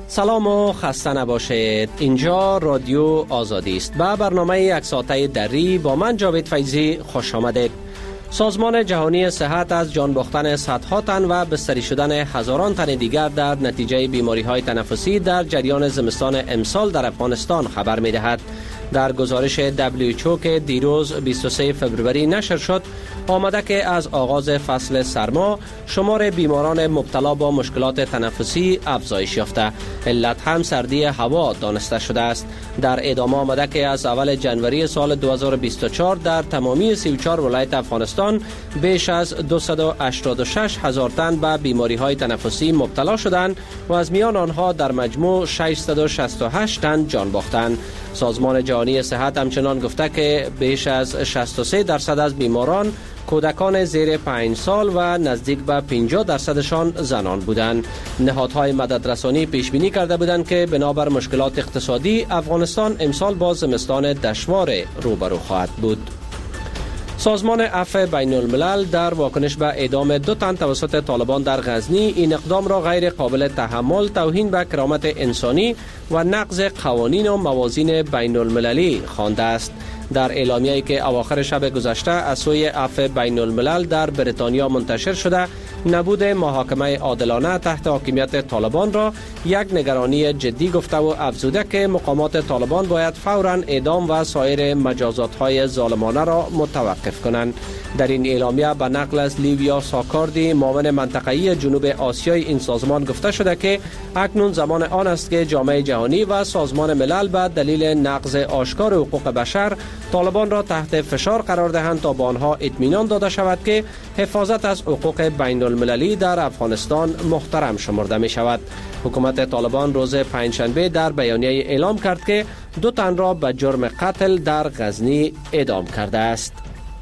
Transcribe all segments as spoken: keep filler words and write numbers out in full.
سلام و خسته نباشید. اینجا رادیو آزادی است. با برنامه یک ساعته دری با من جاوید فیضی خوش آمدید. سازمان جهانی صحت از جان باختن صدها تن و بستری شدن هزاران تن دیگر در نتیجه بیماری‌های تنفسی در جریان زمستان امسال در افغانستان خبر می‌دهد. در گزارش دبلیو اچ او که دیروز بیست و سوم فوریه نشر شد، آمده که از آغاز فصل سرما شمار بیماران مبتلا با مشکلات تنفسی افزایش یافته. علت هم سردی هوا دانسته شده است. در ادامه آمده که از اول جنوری سال دو هزار و بیست و چهار در تمامی سی و چهار ولایت افغانستان بیش از دویست و هشتاد و شش هزار تن به بیماری‌های تنفسی مبتلا شدند و از میان آنها در مجموع ششصد و شصت و هشت تن جان باختند. سازمان جهانی صحت همچنان گفته که بیش از شصت و سه درصد از بیماران کودکان زیر پنج سال و نزدیک به پنجاه درصدشان زنان بودند. نهادهای مددرسانی پیش بینی کرده بودند که بنابر مشکلات اقتصادی افغانستان امسال با زمستان دشوار روبرو خواهد بود. سازمان عفو بین الملل در واکنش به اعدام دو تن توسط طالبان در غزنی این اقدام را غیر قابل تحمل، توهین به کرامت انسانی و نقض قوانین و موازین بین المللی خوانده است. در اعلامیه‌ای که اواخر شب گذشته از سوی عفو بین الملل در بریتانیا منتشر شده، نبود محاکمه عادلانه تحت حاکمیت طالبان را یک نگرانی جدی گفته و افزوده که مقامات طالبان باید فوراً اعدام و سایر مجازات‌های ظالمانه را متوقف کنند. در این اعلامیه به نقل از لیویا ساکاردی، معاون منطقه‌ای جنوب آسیای این سازمان گفته شده که اکنون زمان آن است که جامعه جهانی و سازمان ملل به دلیل نقض آشکار حقوق بشر طالبان را تحت فشار قرار دهند تا به آنها اطمینان داده شود که حفاظت از حقوق بین المللی در افغانستان محترم شمرده می شود. حکومت طالبان روز پنجشنبه در بیانیه اعلام کرد که دو تن را به جرم قتل در غزنی اعدام کرده است.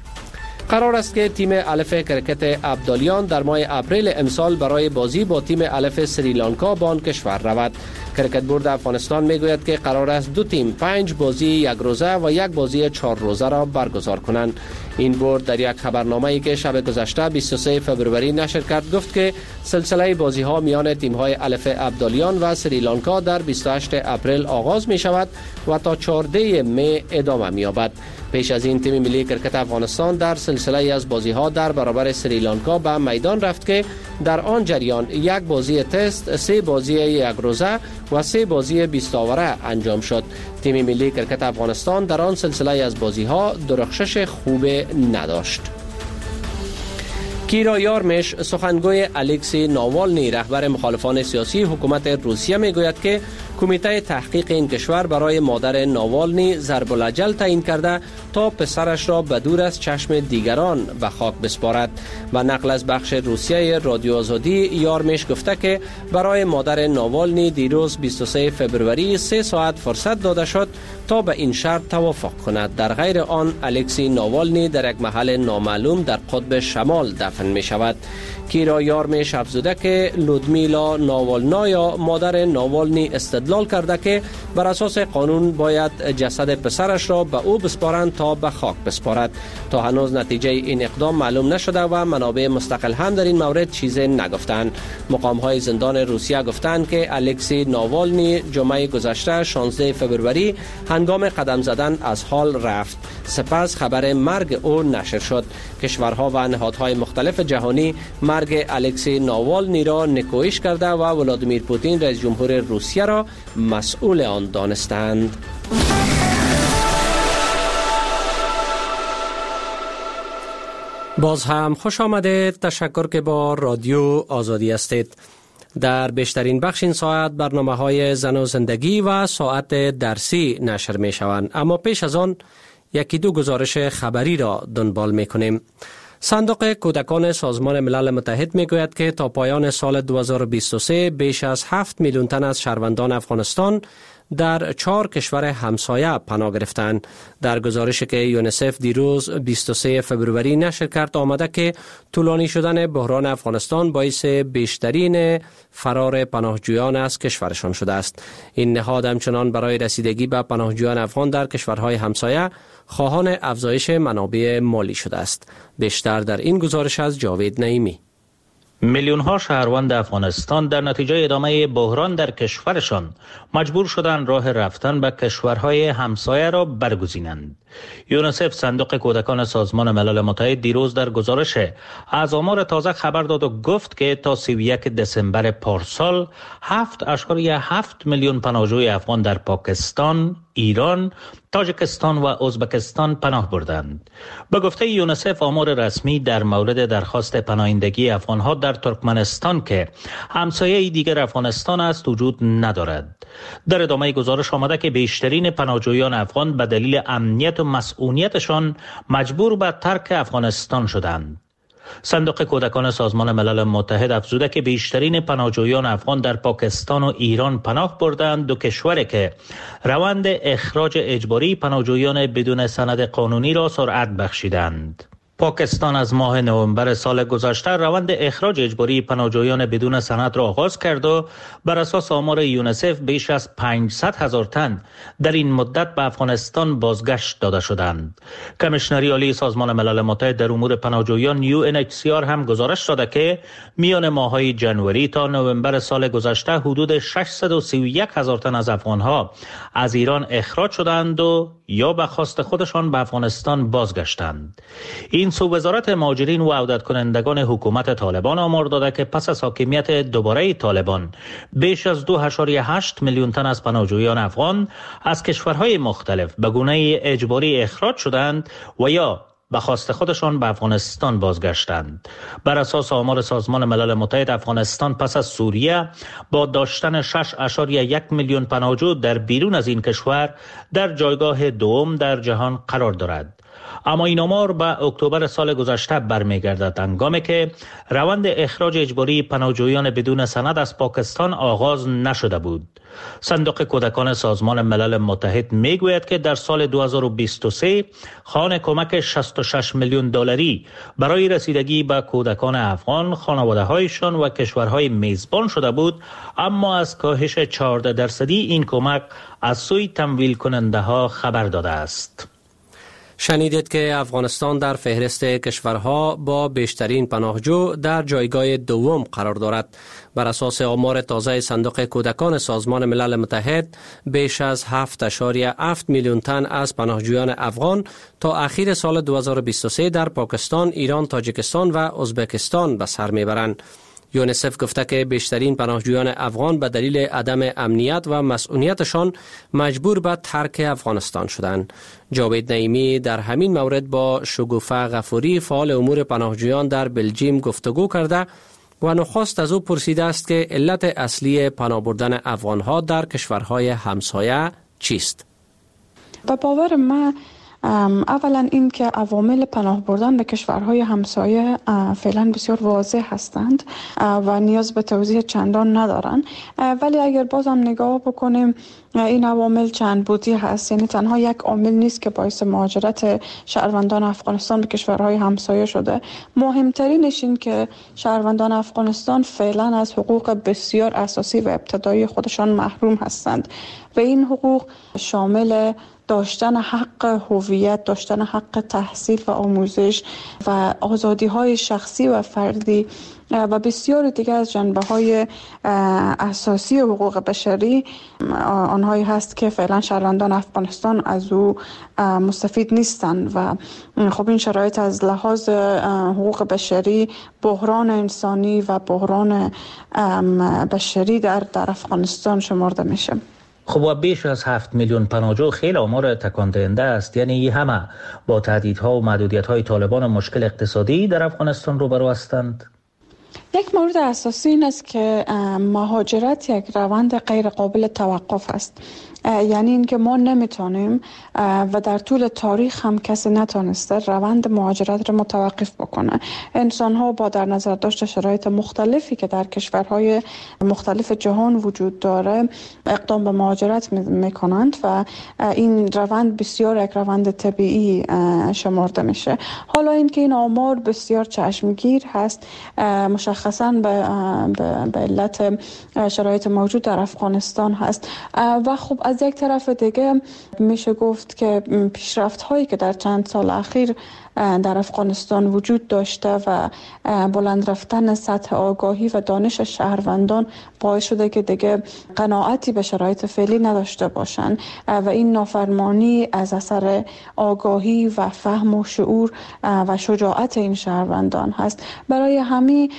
قرار است که تیم الف کرکت ابدالیان در ماه اپریل امسال برای بازی با تیم الف سریلانکا به آن کشور رود. کرکت بورد افغانستان میگوید که قرار است دو تیم پنج بازی یک روزه و یک بازی چهار روزه را برگزار کنند. این بورد در یک خبرنامه‌ای که شب گذشته بیست و سوم فوریه نشر کرد گفت که سلسله بازی‌ها میان تیم‌های الف ابدالیان و سریلانکا در بیست و هشتم اپریل آغاز می شود و تا چهاردهم می ادامه می‌یابد. پیش از این تیم ملی کرکت افغانستان در سلسله از بازی‌ها در برابر سریلانکا به میدان رفت که در آن جریان یک بازی تست، سه بازی یک روزه و سه بازی بیست آوره انجام شد. تیم ملی کرکت افغانستان در آن سلسله از بازی‌ها درخشش خوب نداشت. کیرا یارمش، سخنگوی الکسی ناوالنی رهبر مخالفان سیاسی حکومت روسیه میگوید که کمیته تحقیق این کشور برای مادر ناوالنی ضرب الاجل تعیین کرده تا پسرش را به دور از چشم دیگران به خاک بسپارد. و نقل از بخش روسیه رادیو آزادی، یارمش گفته که برای مادر ناوالنی دیروز بیست و سوم فوریه سه ساعت فرصت داده شد تا به این شرط توافق کند. در غیر آن الکسی ناوالنی در یک محل نامعلوم در قطب شمال دفن می شود. کیرا یارمش افزوده که لودمیلا ناوالنایا مادر ناوالنی استدلال کرده که بر اساس قانون باید جسد پسرش را به او بسپارند تا به خاک بسپارد. تا هنوز نتیجه این اقدام معلوم نشده و منابع مستقل هم در این مورد چیزی نگفتند. مقام های زندان روسیه گفتند که الکسی ناوالنی جمعه گذشته شانزدهم فوریه هنگام قدم زدن از حال رفت. سپس خبر مرگ او نشر شد. کشورها و نهادهای مختلف جهانی مرگ الکسی ناوالنی را نکوهش کرده و ولادیمیر پوتین رئیس جمهور روسیه را مسئول آن دانستند. باز هم خوش آمدید. تشکر که با رادیو آزادی هستید. در بیشترین بخش این ساعت برنامه های زن و زندگی و ساعت درسی نشر می شوند، اما پیش از آن یکی دو گزارش خبری را دنبال می کنیم. صندوق کودکان سازمان ملل متحد می گوید که تا پایان سال دو هزار و بیست و سه بیش از هفت میلیون تن از شهروندان افغانستان در چهار کشور همسایه پناه گرفتند. در گزارشی که یونیسف دیروز بیست و سوم فوریه نشر کرد آمده که طولانی شدن بحران افغانستان باعث بیشترین فرار پناهجویان از کشورشان شده است. این نهاد همچنان برای رسیدگی به پناهجویان افغان در کشورهای همسایه خواهان افزایش منابع مالی شده است. بیشتر در این گزارش از جاوید نعیمی. میلیون ها شهروند افغانستان در نتیجه ادامه بحران در کشورشان مجبور شدند راه رفتن به کشورهای همسایه را برگزینند. یونیسف صندوق کودکان سازمان ملل متحد دیروز در گزارش از آمار تازه خبر داد و گفت که تا سی و یک دسامبر پارسال هفت اشاریه هفت میلیون پناهجوی افغان در پاکستان، ایران، تاجیکستان و ازبکستان پناه بردند. به گفته یونیسف آمار رسمی در مورد درخواست پناهندگی افغانها در ترکمنستان که همسایه دیگر افغانستان است وجود ندارد. در ادامه گزارش آمده که بیشترین پناهجویان افغان به دلیل امنیت و مسئولیتشان مجبور به ترک افغانستان شدند. صندوق کودکان سازمان ملل متحد افزوده که بیشترین پناهجویان افغان در پاکستان و ایران پناه بردند، دو کشوری که روند اخراج اجباری پناهجویان بدون سند قانونی را سرعت بخشیدند. پاکستان از ماه نوامبر سال گذشته روند اخراج اجباری پناهجویان بدون سند را آغاز کرد و بر اساس آمار یونیسف بیش از پانصد هزار تن در این مدت به افغانستان بازگشت داده شدند. کمیشنری عالی سازمان ملل متحد در امور پناهجویان یو ان اچ سی آر هم گزارش داده که میان ماه‌های ژانویه تا نوامبر سال گذشته حدود ششصد و سی و یک هزار تن از افغانها از ایران اخراج شدند و یا به خواست خودشان به افغانستان بازگشتند. این سو وزارت مهاجرین و عودت کنندگان حکومت طالبان آمار داده که پس از حاکمیت دوباره طالبان بیش از دو اشاریه هشت میلیون تن از پناهجویان افغان از کشورهای مختلف به گونه اجباری اخراج شدند و یا به خواست خودشان به افغانستان بازگشتند. بر اساس آمار سازمان ملل متحد افغانستان پس از سوریه با داشتن شش اشاریه یک میلیون پناهجو در بیرون از این کشور در جایگاه دوم در جهان قرار دارد. اما این آمار به اکتبر سال گذشته برمیگردد، هنگامی که روند اخراج اجباری پناهجویان بدون سند از پاکستان آغاز نشده بود. صندوق کودکان سازمان ملل متحد میگوید که در سال دو هزار و بیست و سه خوان کمک شصت و شش میلیون دلاری برای رسیدگی به کودکان افغان، خانواده‌هایشان و کشورهای میزبان شده بود، اما از کاهش چهارده درصدی این کمک از سوی تمویل کننده ها خبر داده است. شنیدید که افغانستان در فهرست کشورها با بیشترین پناهجو در جایگاه دوم قرار دارد. بر اساس آمار تازه صندوق کودکان سازمان ملل متحد بیش از هفت اشاریه هفت میلیون تن از پناهجویان افغان تا اخیر سال دو هزار و بیست و سه در پاکستان، ایران، تاجیکستان و ازبکستان به سر میبرند. یونیسف گفته که بیشترین پناهجویان افغان به دلیل عدم امنیت و مسئولیتشان مجبور به ترک افغانستان شدند. جاوید نعیمی در همین مورد با شگوفه غفوری فعال امور پناهجویان در بلژیم گفتگو کرده و نخست از او پرسیده است که علت اصلی پناه بردن افغانها در کشورهای همسایه چیست؟ به باور من اولا این که عوامل پناه بردن به کشورهای همسایه فعلا بسیار واضح هستند و نیاز به توضیح چندان ندارند، ولی اگر بازم نگاه بکنیم این عوامل چند بودی هست، یعنی تنها یک عامل نیست که باعث مهاجرت شهروندان افغانستان به کشورهای همسایه شده. مهمترینش این که شهروندان افغانستان فعلا از حقوق بسیار اساسی و ابتدایی خودشان محروم هستند و این حقوق شامل داشتن حق هویت، داشتن حق تحصیل و آموزش و آزادی‌های شخصی و فردی و بسیار دیگر از جنبه‌های اساسی حقوق بشری آنهایی هست که فعلا شهروندان افغانستان از او مستفید نیستند و خب این شرایط از لحاظ حقوق بشری بحران انسانی و بحران بشری در در افغانستان شمرده میشه. خب و بیش از هفت میلیون پناهجو خیلی آمار تکان دهنده است، یعنی همه با تهدیدها و محدودیت‌های طالبان و مشکل اقتصادی در افغانستان روبرو هستند. یک مورد اساسی این است که مهاجرت یک روند غیر قابل توقف است، یعنی اینکه ما نمیتونیم و در طول تاریخ هم کسی نتونسته روند مهاجرت رو متوقف بکنه. انسان ها با در نظر داشت شرایط مختلفی که در کشورهای مختلف جهان وجود داره اقدام به مهاجرت میکنند و این روند بسیار یک روند طبیعی شمرده میشه. حالا اینکه این آمار بسیار چشمگیر هست مشخصاً به به علت شرایط موجود در افغانستان هست و خب از از یک طرف دیگه میشه گفت که پیشرفت هایی که در چند سال اخیر در افغانستان وجود داشته و بلند رفتن سطح آگاهی و دانش شهروندان باعث شده که دیگه قناعتی به شرایط فعلی نداشته باشند و این نافرمانی از اثر آگاهی و فهم و شعور و شجاعت این شهروندان هست. برای همین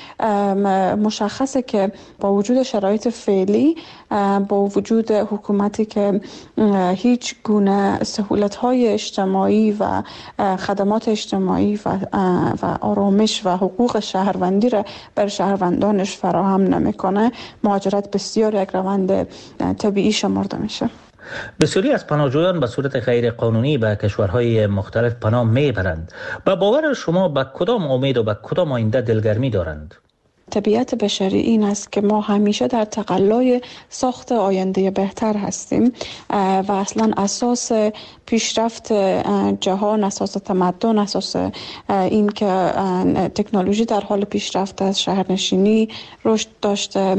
مشخصه که با وجود شرایط فعلی، با وجود حکومتی که هیچ گونه سهولت‌های اجتماعی و خدمات اجتماعی و و آرامش و حقوق شهروندی را بر شهروندانش فراهم نمیکنه، مهاجرت بسیار یک روند طبیعی شمرده میشه. بسیاری از پناهجویان به صورت غیر قانونی به کشورهای مختلف پناه میبرند. به باور شما به کدام امید و به کدام آینده دلگرمی دارند؟ طبیعت بشری این است که ما همیشه در تقلای ساخت آینده بهتر هستیم و اصلا اساس پیشرفت جهان، اساس تمدن، اساس این که تکنولوژی در حال پیشرفت است، شهرنشینی رشد داشته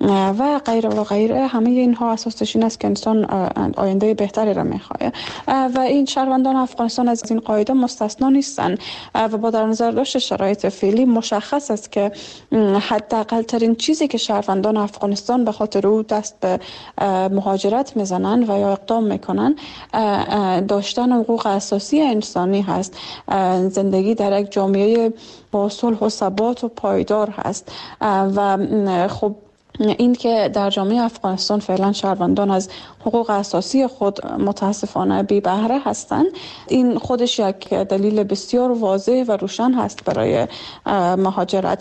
و غیره و غیره، همه اینها اساسش این است که انسان آینده بهتری را میخواد و این شهروندان افغانستان از این قاعده مستثنا نیستند و با در نظر داشت شرایط فعلی مشخص است که حداقل ترین چیزی که شهروندان افغانستان به خاطر او دست به مهاجرت میزنن و یا اقدام میکنن داشتن حقوق اساسی انسانی هست. زندگی در یک جامعه با صلح و ثبات و پایدار هست و خب این که در جامعه افغانستان فعلا شهروندان از حقوق اساسی خود متاسفانه بی بهره هستند، این خودش یک دلیل بسیار واضح و روشن هست برای مهاجرت.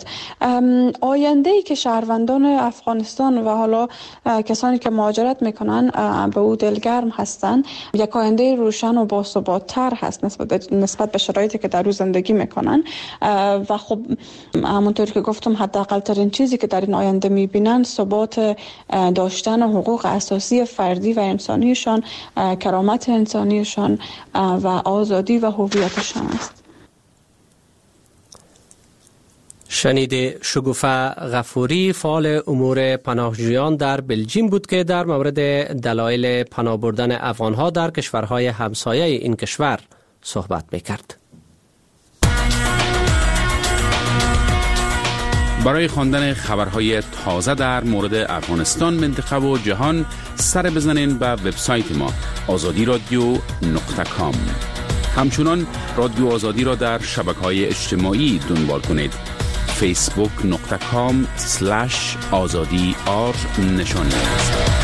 آینده ای که شهروندان افغانستان و حالا کسانی که مهاجرت میکنن به او دلگرم هستند، یک آینده روشن و باثبات‌تر هست نسبت نسبت به شرایطی که در او زندگی میکنن و خب همونطور که گفتم حداقل ترین چیزی که در این آینده میبینن ثبات داشتن حقوق اساسی فردی و انسانیشان، کرامت انسانیشان و آزادی و هویتشان است. شنید شگوفه غفوری، فعال امور پناهجویان در بلژیم بود که در مورد دلایل پناه بردن افغانها در کشورهای همسایه این کشور صحبت میکرد. برای خواندن خبرهای تازه در مورد افغانستان، منطقه و جهان سر بزنین به وبسایت ما آزادی رادیو نقطه کام. همچنان رادیو آزادی را در شبکه‌های اجتماعی دنبال کنید. فیسبوک نقطه کام سلش آزادی آر نشانی است.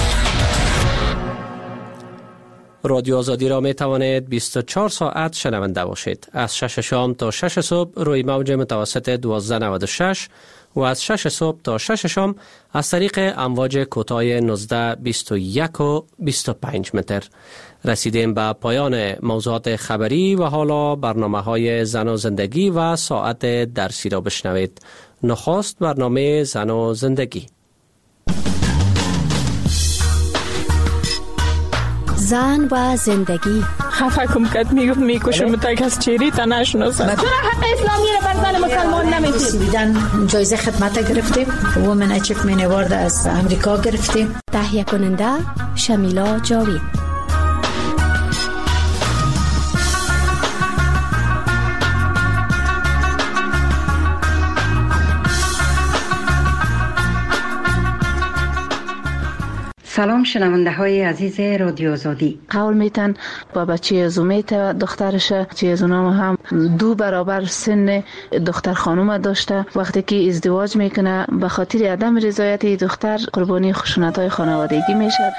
رادیو آزادی را می توانید بیست و چهار ساعت شنونده باشید. از شش شام تا شش صبح روی موج متوسط دوازده نود و شش و از شش صبح تا شش شام از طریق امواج کوتاه نوزده بیست و یک و بیست و پنج متر. رسیدیم به پایان موضوعات خبری و حالا برنامه های زن و زندگی و ساعت درسی را بشنوید. نخست برنامه زن و زندگی. زن و زندگی. خفه کم کد میگفت میکشم تا کس چیری تا نشناسم. چرا حق اسلامی رو بر زن مسلمان نمیدید؟ بیدن جایزه خدمت گرفتیم، وومن اچیومنت اوارد از امریکا گرفتیم. تهیه کننده شمیلا جاوید. سلام شنونده های عزیز رادیو آزادی. قول میتن با بچه زومیت دخترش، بچه زونام هم دو برابر سن دختر خانوم داشته. وقتی که ازدواج میکنه به خاطر عدم رضایت دختر قربانی خشونت های خانوادگی میشه.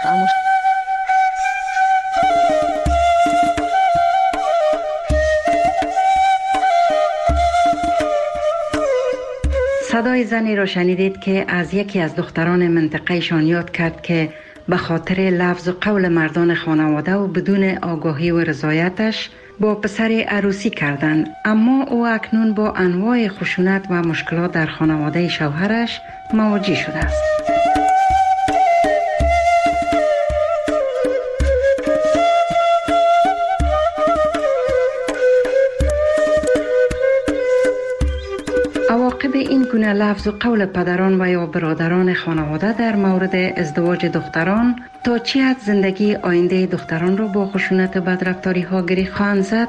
صدای زنی را شنیدید که از یکی از دختران منطقه شان یاد کرد که به خاطر لفظ و قول مردان خانواده و بدون آگاهی و رضایتش با پسر عروسی کردند، اما او اکنون با انواع خشونت و مشکلات در خانواده شوهرش مواجه شده است. عواقب جانب این گونه لفظ و قول پدران و یا برادران خانواده در مورد ازدواج دختران تا چه حد زندگی آینده دختران را با خشونت و بدرفتاری ها گره خواهند زد